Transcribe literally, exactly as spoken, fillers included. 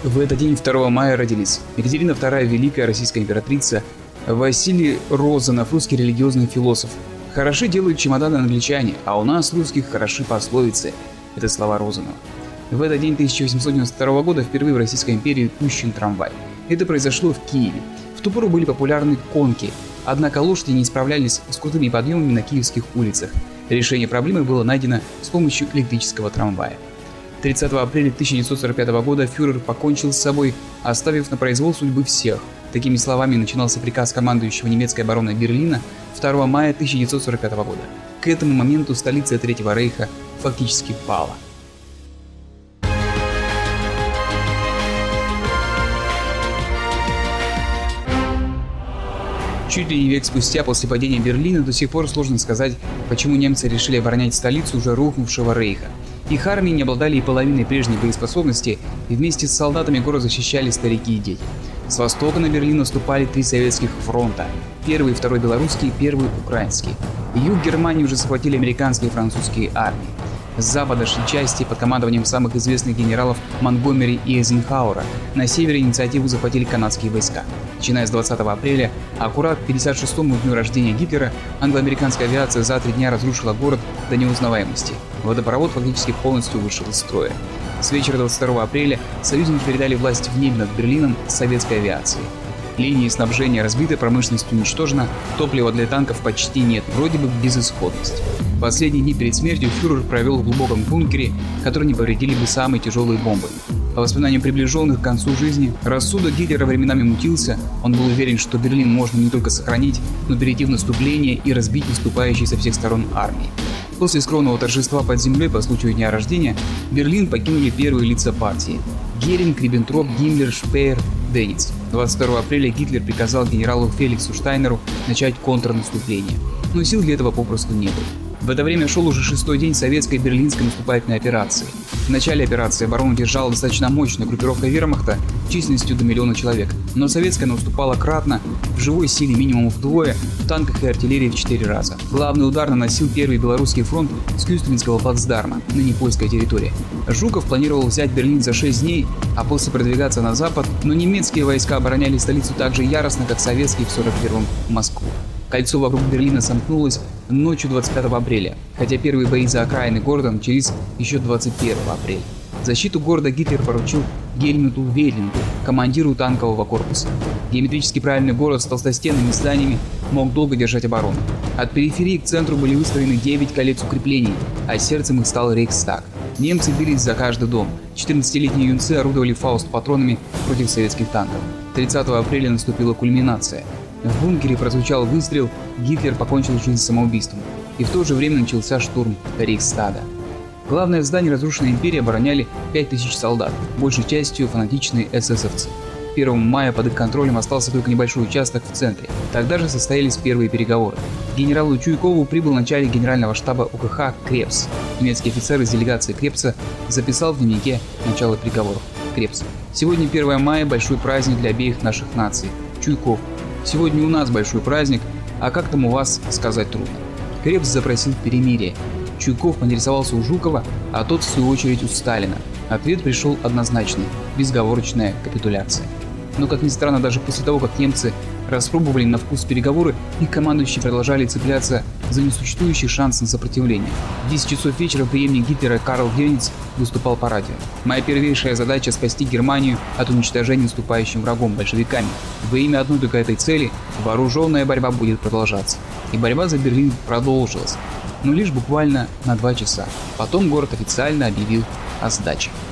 В этот день, второго мая, родились Екатерина вторая, великая российская императрица, Василий Розанов, русский религиозный философ. «Хороши делают чемоданы англичане, а у нас, русских, хороши пословицы». Это слова Розанова. В этот день тысяча восемьсот девяносто второго года впервые в Российской империи пущен трамвай. Это произошло в Киеве. В ту пору были популярны конки, однако лошади не справлялись с крутыми подъемами на киевских улицах. Решение проблемы было найдено с помощью электрического трамвая. тридцатого апреля тысяча девятьсот сорок пятого года фюрер покончил с собой, оставив на произвол судьбы всех. Такими словами начинался приказ командующего немецкой обороной Берлина второго мая тысяча девятьсот сорок пятого года. К этому моменту столица Третьего рейха фактически пала. Чуть ли не век спустя после падения Берлина до сих пор сложно сказать, почему немцы решили оборонять столицу уже рухнувшего рейха. Их армии не обладали и половиной прежней боеспособности, и вместе с солдатами город защищали старики и дети. С востока на Берлин наступали три советских фронта. Первый и второй белорусский, первый украинский. Юг Германии уже захватили американские и французские армии. С запада шли части под командованием самых известных генералов Монтгомери и Эйзенхауэра. На севере инициативу захватили канадские войска. Начиная с двадцатого апреля, аккурат к пятьдесят шестому дню рождения Гитлера, англо-американская авиация за три дня разрушила город до неузнаваемости. Водопровод фактически полностью вышел из строя. С вечера двадцать второго апреля союзники передали власть в небе над Берлином советской авиации. Линии снабжения разбиты, промышленность уничтожена, топлива для танков почти нет, вроде бы безысходность. Последние дни перед смертью фюрер провел в глубоком бункере, который не повредили бы самые тяжелые бомбы. По воспоминаниям приближенных к концу жизни, рассудок Гитлера временами мутился, он был уверен, что Берлин можно не только сохранить, но перейти в наступление и разбить наступающие со всех сторон армии. После скромного торжества под землей по случаю дня рождения Берлин покинули первые лица партии – Геринг, Риббентроп, Гиммлер, Шпеер, Дениц. двадцать второго апреля Гитлер приказал генералу Феликсу Штайнеру начать контрнаступление, но сил для этого попросту не было. В это время шел уже шестой день советской берлинской наступательной операции. В начале операции оборону держала достаточно мощная группировка вермахта численностью до миллиона человек, но советская наступала кратно, в живой силе минимум вдвое, в танках и артиллерии в четыре раза. Главный удар наносил Первый Белорусский фронт с Кюстендского плацдарма, ныне польская территория. Жуков планировал взять Берлин за шесть дней, а после продвигаться на запад, но немецкие войска обороняли столицу так же яростно, как советские в сорок первом Москву. Кольцо вокруг Берлина сомкнулось ночью двадцать пятого апреля, хотя первые бои за окраины города начались еще двадцать первого апреля. Защиту города Гитлер поручил Гельмуту Вейтлингу, командиру танкового корпуса. Геометрически правильный город с толстостенными зданиями мог долго держать оборону. От периферии к центру были выстроены девять колец укреплений, а сердцем их стал Рейхстаг. Немцы бились за каждый дом. четырнадцатилетние юнцы орудовали фауст-патронами против советских танков. тридцатого апреля наступила кульминация. В бункере прозвучал выстрел, Гитлер покончил жизнь самоубийством, и в то же время начался штурм Рейхстага. Главное здание разрушенной империи обороняли пять тысяч солдат, большей частью фанатичные эсэсовцы. первого мая под их контролем остался только небольшой участок в центре. Тогда же состоялись первые переговоры. К генералу Чуйкову прибыл начальник генерального штаба УКХ Крепс. Немецкий офицер из делегации Крепса записал в дневнике начало переговоров. Крепс. Сегодня первое мая – большой праздник для обеих наших наций. Чуйков. Сегодня у нас большой праздник, а как там у вас, сказать трудно. Крепс запросил перемирие. Чуйков поинтересовался у Жукова, а тот в свою очередь у Сталина. Ответ пришел однозначный – безоговорочная капитуляция. Но, как ни странно, даже после того, как немцы распробовали на вкус переговоры, их командующие продолжали цепляться за несуществующий шанс на сопротивление. В десять часов вечера преемник Гитлера Карл Геринц выступал по радио. «Моя первейшая задача – спасти Германию от уничтожения наступающим врагом – большевиками. Во имя одной только этой цели вооруженная борьба будет продолжаться». И борьба за Берлин продолжилась, но лишь буквально на два часа. Потом город официально объявил о сдаче.